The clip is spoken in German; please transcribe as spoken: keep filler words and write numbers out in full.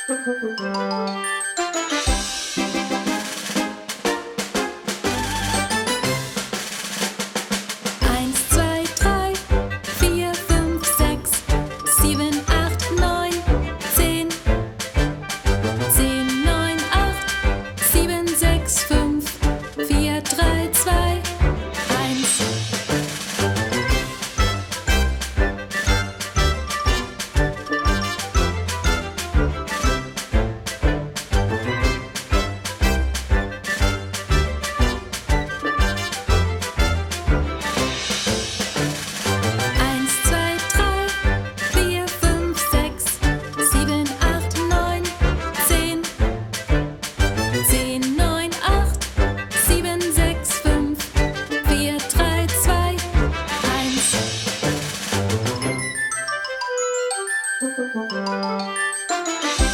Eins, zwei, drei, vier, fünf, sechs, sieben, acht, neun, zehn. Zehn, neun, acht, sieben, sechs, fünf, vier, drei, zwei, eins. Eins, zwei, drei, vier, fünf, sechs, sieben, acht, neun, zehn. Zehn, neun, acht, sieben, sechs, fünf, vier, drei, zwei, eins.